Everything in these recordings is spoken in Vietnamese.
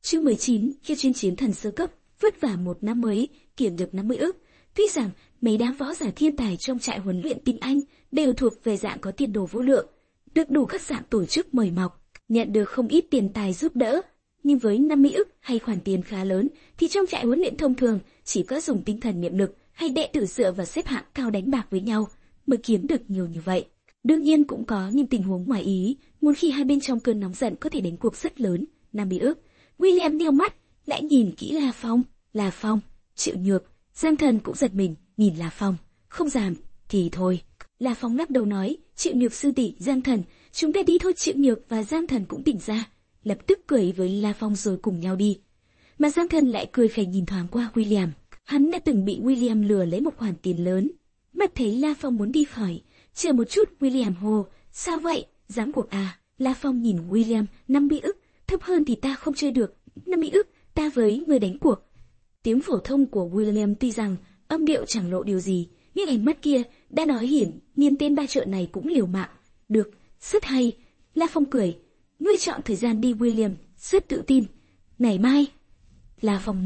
Chương 19, khi chuyên chiến thần sơ cấp, vất vả một năm mới, kiếm được 50 ức. Tuy rằng mấy đám võ giả thiên tài trong trại huấn luyện tinh anh đều thuộc về dạng có tiền đồ vô lượng, được đủ các dạng tổ chức mời mọc, nhận được không ít tiền tài giúp đỡ. Nhưng với 50 ức hay khoản tiền khá lớn, thì trong trại huấn luyện thông thường chỉ có dùng tinh thần niệm lực hay đệ tử dựa vào xếp hạng cao đánh bạc với nhau mới kiếm được nhiều như vậy. Đương nhiên cũng có những tình huống ngoài ý, một khi hai bên trong cơn nóng giận có thể đánh cuộc rất lớn. 50 ức. William nheo mắt, lại nhìn kỹ La Phong, Triệu Nhược, Giang Thần cũng giật mình, nhìn La Phong, không dám, thì thôi. La Phong lắc đầu nói, Triệu Nhược sư tỷ, Giang Thần, chúng ta đi thôi. Triệu Nhược và Giang Thần cũng tỉnh ra, lập tức cười với La Phong rồi cùng nhau đi. Mà Giang Thần lại cười khẩy nhìn thoáng qua William, hắn đã từng bị William lừa lấy một khoản tiền lớn. Mắt thấy La Phong muốn đi khỏi, chờ một chút, William hô, sao vậy, dám cuộc à? La Phong nhìn William, 50 ức, thấp hơn thì ta không chơi được, 50 ức, ta với người đánh cuộc. Tiếng phổ thông của William tuy rằng âm điệu chẳng lộ điều gì, nhưng ánh mắt kia đã nói hiển nhiên tên ba trợ này cũng liều mạng. Được, rất hay. La Phong cười, ngươi chọn thời gian đi William, rất tự tin. Ngày mai. La Phong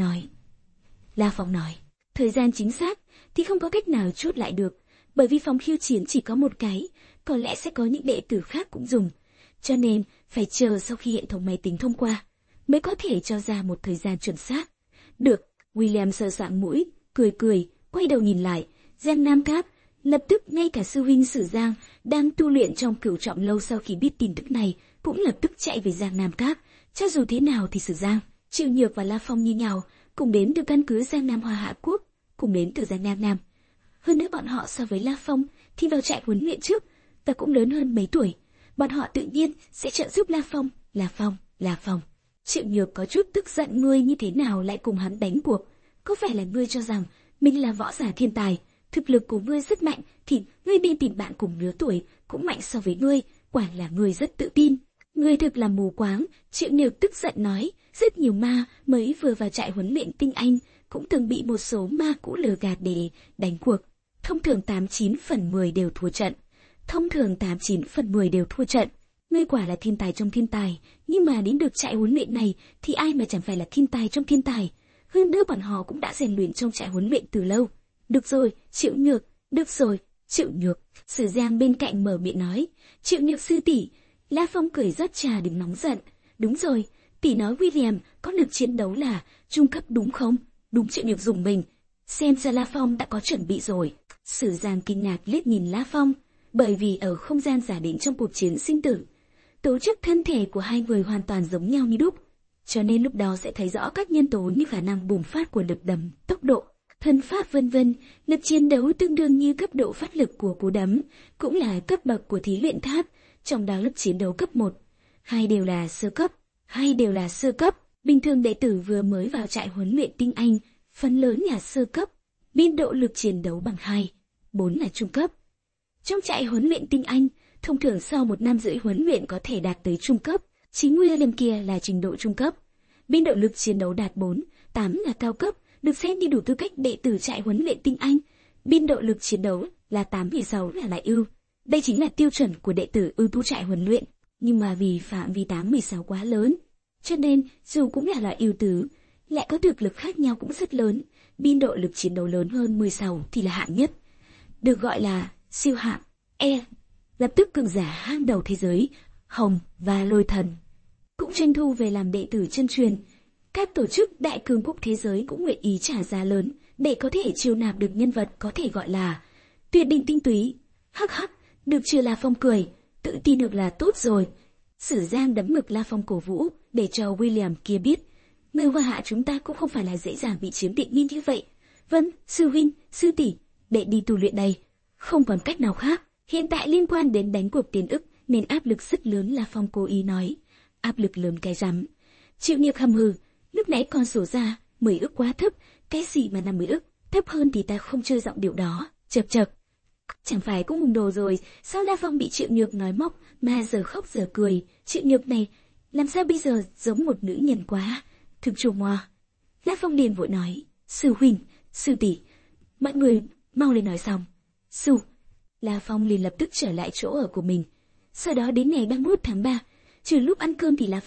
nói, thời gian chính xác thì không có cách nào chốt lại được, bởi vì phòng khiêu chiến chỉ có một cái, có lẽ sẽ có những đệ tử khác cũng dùng, cho nên phải chờ sau khi hệ thống máy tính thông qua mới có thể cho ra một thời gian chuẩn xác. Được. William sờ soạng mũi, cười, quay đầu nhìn lại, Giang Nam Cáp. Lập tức ngay cả sư huynh Sử Giang đang tu luyện trong Cửu Trọng lâu sau khi biết tin tức này cũng lập tức chạy về Giang Nam Cáp. Cho dù thế nào thì Sử Giang, Triệu Nhược và La Phong như nhau, cùng đến từ căn cứ Giang Nam Hoa Hạ Quốc, cùng đến từ Giang Nam. Hơn nữa bọn họ so với La Phong thì vào trại huấn luyện trước và cũng lớn hơn mấy tuổi, bọn họ tự nhiên sẽ trợ giúp La Phong. Triệu Nhược có chút tức giận, ngươi như thế nào lại cùng hắn đánh cuộc? Có phải là ngươi cho rằng mình là võ giả thiên tài, thực lực của ngươi rất mạnh, thì ngươi nên tìm bạn cùng lứa tuổi cũng mạnh so với ngươi, quả là ngươi rất tự tin. Ngươi thực là mù quáng. Triệu Nhược tức giận nói, rất nhiều ma mới vừa vào trại huấn luyện tinh anh cũng từng bị một số ma cũ lừa gạt để đánh cuộc. Thông thường 89 phần 10 đều thua trận. Ngươi quả là thiên tài trong thiên tài, nhưng mà đến được trại huấn luyện này thì ai mà chẳng phải là thiên tài trong thiên tài. Hơn nữa bọn họ cũng đã rèn luyện trong trại huấn luyện từ lâu. Được rồi, Triệu Nhược, được rồi, Triệu Nhược. Sử Giang bên cạnh mở miệng nói, Triệu Nhược sư tỷ. La Phong cười rót trà đừng nóng giận. Đúng rồi, tỷ nói William có lực chiến đấu là trung cấp đúng không? Đúng. Triệu Nhược dùng mình, xem ra La Phong đã có chuẩn bị rồi. Sử Giang kinh ngạc liếc nhìn La Phong, bởi vì ở không gian giả định trong cuộc chiến sinh tử, tổ chức thân thể của hai người hoàn toàn giống nhau như đúc, cho nên lúc đó sẽ thấy rõ các nhân tố như khả năng bùng phát của lực đấm, tốc độ, thân pháp vân vân. Lực chiến đấu tương đương như cấp độ phát lực của cú đấm, cũng là cấp bậc của thí luyện tháp, trong đó lực chiến đấu cấp 1, hai đều là sơ cấp. Bình thường đệ tử vừa mới vào trại huấn luyện tinh anh, phần lớn là sơ cấp, biên độ lực chiến đấu bằng 2, 4 là trung cấp. Trong trại huấn luyện tinh anh, thông thường sau 1 năm rưỡi huấn luyện có thể đạt tới trung cấp, chính William kia là trình độ trung cấp. Biên độ lực chiến đấu đạt 4, 8 là cao cấp, được xem như đủ tư cách đệ tử trại huấn luyện tinh anh. Biên độ lực chiến đấu là 8 về 6 là lại ưu. Đây chính là tiêu chuẩn của đệ tử ưu tú trại huấn luyện, nhưng mà vì phạm vi 8-16 quá lớn, cho nên dù cũng là loại ưu tú, lại có thực lực khác nhau cũng rất lớn. Biên độ lực chiến đấu lớn hơn 16 thì là hạng nhất, được gọi là siêu hạng E. Lập tức cường giả hàng đầu thế giới, Hồng và Lôi Thần cũng tranh thu về làm đệ tử chân truyền. Các tổ chức đại cường quốc thế giới cũng nguyện ý trả giá lớn để có thể chiêu nạp được nhân vật có thể gọi là tuyệt đỉnh tinh túy. Hắc hắc, được chưa? La Phong cười, tự tin được là tốt rồi. Sử Giang đấm ngực La Phong cổ vũ để cho William kia biết, người Hoa Hạ chúng ta cũng không phải là dễ dàng bị chiếm tiện nghi như vậy. Vâng, sư huynh, sư tỷ, đệ đi tu luyện đây, không còn cách nào khác. Hiện tại liên quan đến đánh cuộc tiền ức nên áp lực rất lớn. La Phong cố ý nói, áp lực lớn cái rắm. Triệu Nhược hầm hừ, lúc nãy con sổ ra 10 ức quá thấp, cái gì mà 50 ức, thấp hơn thì ta không chơi giọng điệu đó. Chậc, chẳng phải cũng mùng đồ rồi. Sao La Phong bị Triệu Nhược nói móc mà giờ khóc giờ cười? Triệu Nhược này làm sao bây giờ giống một nữ nhân quá, thực trù hoa. La Phong liền vội nói, sư huynh, sư tỷ, mọi người mau lên nói xong. Sư. La Phong liền lập tức trở lại chỗ ở của mình. Sau đó đến ngày 31 tháng 3, trừ lúc ăn cơm thì La Phong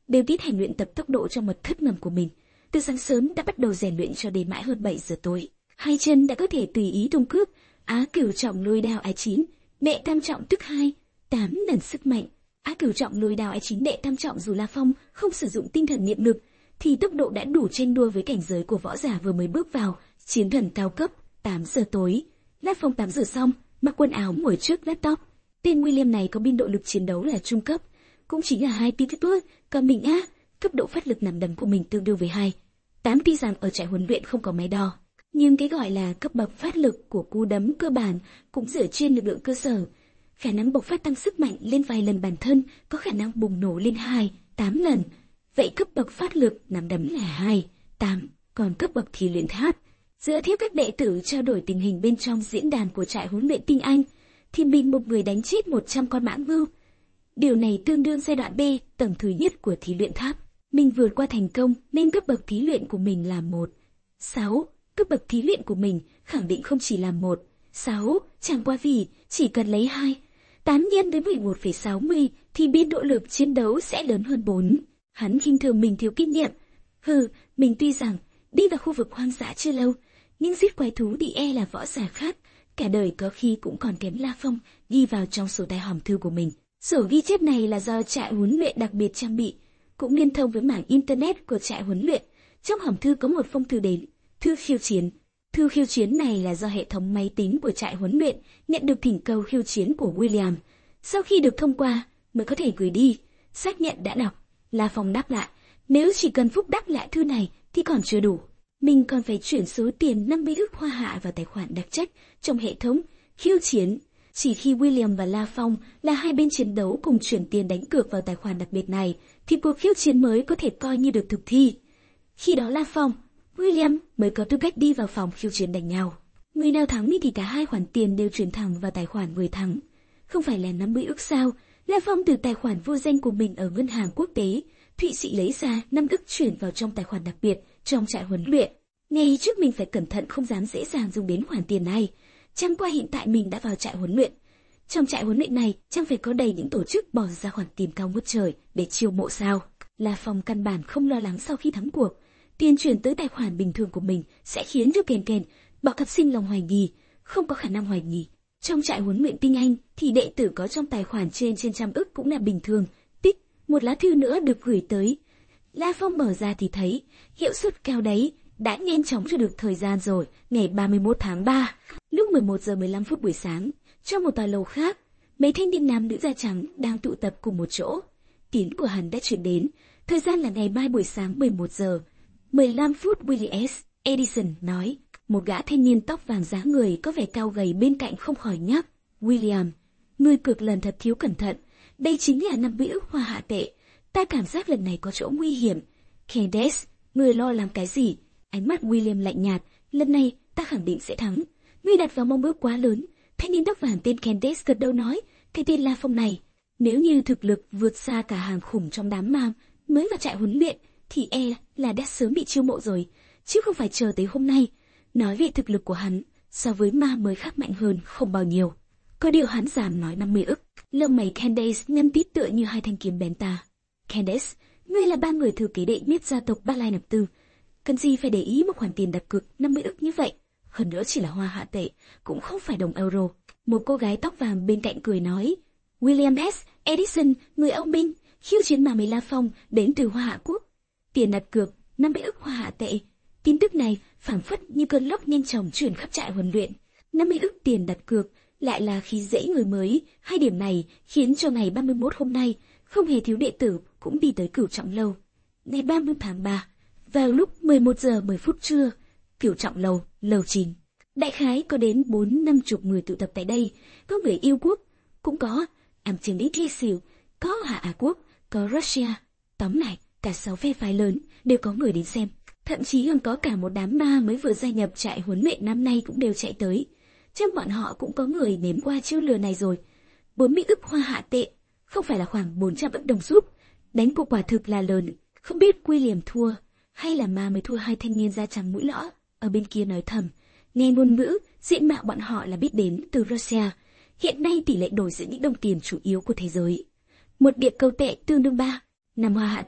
đều tiến hành luyện tập tốc độ trong mật thất ngầm của mình. Từ sáng sớm đã bắt đầu rèn luyện cho đến mãi hơn 7 giờ tối. Hai chân đã có thể tùy ý tung cước, Á Cửu Trọng lôi đao ái 9, đệ tam trọng tức 2, 8 lần sức mạnh. Á Cửu Trọng lôi đao ái 9 đệ tam trọng, dù La Phong không sử dụng tinh thần niệm lực thì tốc độ đã đủ tranh đua với cảnh giới của võ giả vừa mới bước vào chiến thần cao cấp. 8 giờ tối, La Phong 8 giờ xong, mặc quần áo ngồi trước laptop. Tên William này có biên độ lực chiến đấu là trung cấp, cũng chính là 2 Pititus, còn mình cấp độ phát lực nắm đấm của mình tương đương với 2. 8 tuy rằng ở trại huấn luyện không có máy đo, nhưng cái gọi là cấp bậc phát lực của cú đấm cơ bản cũng dựa trên lực lượng cơ sở. Khả năng bộc phát tăng sức mạnh lên vài lần bản thân có khả năng bùng nổ lên 8 lần. Vậy cấp bậc phát lực nắm đấm là 2, 8, còn cấp bậc thì luyện tháp. Dựa theo các đệ tử trao đổi tình hình bên trong diễn đàn của trại huấn luyện Tinh Anh, thì mình một người đánh chết 100 con mãng bưu. Điều này tương đương giai đoạn B, tầng thứ nhất của thí luyện tháp. Mình vượt qua thành công nên cấp bậc thí luyện của mình là 1/6. Cấp bậc thí luyện của mình khẳng định không chỉ là 1/6, chẳng qua vì chỉ cần lấy 8 nhân với 11,60 thì biên độ lực chiến đấu sẽ lớn hơn 4. Hắn khinh thường mình thiếu kinh nghiệm. Mình tuy rằng đi vào khu vực hoang dã chưa lâu, nhưng giết quái thú thì là võ giả khác, cả đời có khi cũng còn kém La Phong ghi vào trong sổ tay hòm thư của mình. Sổ ghi chép này là do trại huấn luyện đặc biệt trang bị, cũng liên thông với mảng internet của trại huấn luyện. Trong hòm thư có một phong thư đến thư khiêu chiến. Thư khiêu chiến này là do hệ thống máy tính của trại huấn luyện nhận được thỉnh cầu khiêu chiến của William. Sau khi được thông qua mới có thể gửi đi. Xác nhận đã đọc. La Phong đáp lại, nếu chỉ cần Phúc đáp lại thư này thì còn chưa đủ. Mình còn phải chuyển số tiền 50 ức hoa hạ vào tài khoản đặc trách trong hệ thống khiêu chiến. Chỉ khi William và La Phong là hai bên chiến đấu cùng chuyển tiền đánh cược vào tài khoản đặc biệt này thì cuộc khiêu chiến mới có thể coi như được thực thi. Khi đó La Phong, William mới có tư cách đi vào phòng khiêu chiến đánh nhau. Người nào thắng thì cả hai khoản tiền đều chuyển thẳng vào tài khoản người thắng. Không phải là 50 ức sao? La Phong từ tài khoản vô danh của mình ở ngân hàng quốc tế Thụy Sĩ lấy ra 5 ức chuyển vào trong tài khoản đặc biệt trong trại huấn luyện. Ngày trước mình phải cẩn thận không dám dễ dàng dùng đến khoản tiền này. Chẳng qua hiện tại mình đã vào trại huấn luyện. Trong trại huấn luyện này chẳng phải có đầy những tổ chức bỏ ra khoản tiền cao ngút trời để chiêu mộ sao? La Phong căn bản không lo lắng sau khi thắng cuộc. Tiền chuyển tới tài khoản bình thường của mình sẽ khiến cho Ken bọn học sinh lòng hoài nghi, không có khả năng hoài nghi. Trong trại huấn luyện Tinh Anh thì đệ tử có trong tài khoản trên 100 ức cũng là bình thường. Tích, một lá thư nữa được gửi tới. La Phong mở ra thì thấy hiệu suất cao đấy, đã nhanh chóng cho được thời gian rồi. Ngày 31 tháng 3, lúc 11 giờ 15 phút buổi sáng, trong một tòa lầu khác, mấy thanh niên nam nữ da trắng đang tụ tập cùng một chỗ. Tin của hắn đã chuyển đến. Thời gian là ngày mai buổi sáng 11 giờ 15 phút. Willie S. Edison nói. Một gã thanh niên tóc vàng dáng người có vẻ cao gầy bên cạnh không khỏi nhắc. William, ngươi cược lần thật thiếu cẩn thận. Đây chính là 50 ức hoa hạ tệ. Ta cảm giác lần này có chỗ nguy hiểm. Candace, ngươi lo làm cái gì? Ánh mắt William lạnh nhạt. Lần này ta khẳng định sẽ thắng. Ngươi đặt vào mong ước quá lớn. Thanh niên tóc vàng tên Candace gật đầu nói. Cái tên La Phong này, nếu như thực lực vượt xa cả hàng khủng trong đám ma mới vào trại huấn luyện, thì là đã sớm bị chiêu mộ rồi, chứ không phải chờ tới hôm nay. Nói về thực lực của hắn, so với ma mới khác mạnh hơn không bao nhiêu. Có điều hắn dám nói 50 ức. Lông mày Candace nhăn tít tựa như hai thanh kiếm bén ta. Candace, ngươi là ba người thừa kế đệ nhất gia tộc Ba Lai Nạp Tư, cần gì phải để ý một khoản tiền đặt cược 50 ức như vậy? Hơn nữa chỉ là hoa hạ tệ, cũng không phải đồng euro. Một cô gái tóc vàng bên cạnh cười nói. William S. Edison, người ông binh, khiêu chiến mà La Phong đến từ Hoa Hạ Quốc. Tiền đặt cược 50 ức hoa hạ tệ. Tin tức này phảng phất như cơn lốc nhanh chóng truyền khắp trại huấn luyện. 50 ức tiền đặt cược lại là khí dễ người mới. Hai điểm này khiến cho ngày 31 hôm nay không hề thiếu đệ tử cũng đi tới Cửu Trọng Lâu. Ngày 30 tháng 3, vào lúc 11 giờ 10 phút trưa, Cửu Trọng Lâu, lầu 9. Đại khái có đến 4-50 người tụ tập tại đây. Có người yêu quốc, cũng có Amtinitrisil, có Hạ Quốc, có Russia. Tóm lại, cả 6 phe phái lớn đều có người đến xem. Thậm chí còn có cả một đám ma mới vừa gia nhập trại huấn luyện năm nay cũng đều chạy tới. Trong bọn họ cũng có người nếm qua chiêu lừa này rồi. 40 ức hoa hạ tệ, không phải là khoảng 400 ức đồng rúp. Đánh cuộc quả thực là lớn. Không biết William thua, hay là ma mới thua. Hai thanh niên da trắng mũi lõ ở bên kia nói thầm. Nghe ngôn ngữ, diện mạo bọn họ là biết đến từ Russia. Hiện nay tỷ lệ đổi giữa những đồng tiền chủ yếu của thế giới. Một địa cầu tệ tương đương 3 năm hoa hạ tệ,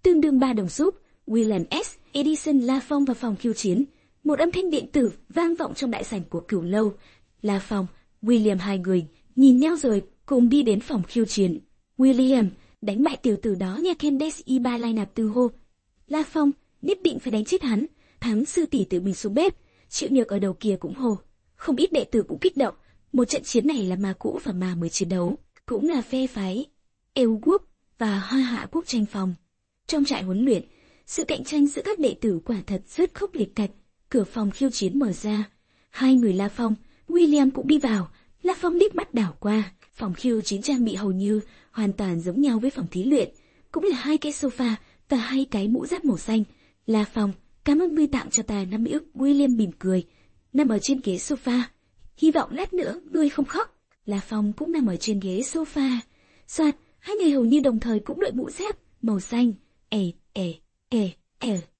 tương đương 3 đồng giúp. William S. Edison La Phong vào phòng khiêu chiến. Một âm thanh điện tử vang vọng trong đại sảnh của Cửu Lâu. La Phong, William hai người nhìn nhau rồi cùng đi đến phòng khiêu chiến. William, đánh bại tiểu tử đó nha Candace Iba Lai nạp tư hô. La Phong, nhất định phải đánh chết hắn. Thắng sư tỷ tự mình xuống bếp. Triệu Nhược ở đầu kia cũng hô. Không ít đệ tử cũng kích động. Một trận chiến này là ma cũ và ma mới chiến đấu, cũng là phe phái Eo quốc và Hoa Hạ quốc tranh phòng. Trong trại huấn luyện, sự cạnh tranh giữa các đệ tử quả thật rất khốc liệt cạch. Cửa phòng khiêu chiến mở ra, hai người La Phong, William cũng đi vào. La Phong liếc mắt đảo qua, phòng khiêu chiến trang bị hầu như hoàn toàn giống nhau với phòng thí luyện, cũng là 2 cái sofa và 2 cái mũ giáp màu xanh. La Phong, cảm ơn ngươi tặng cho ta 50 ức. William mỉm cười, nằm ở trên ghế sofa. Hy vọng lát nữa ngươi không khóc. La Phong cũng nằm ở trên ghế sofa. Soạt, hai người hầu như đồng thời cũng đội mũ giáp màu xanh.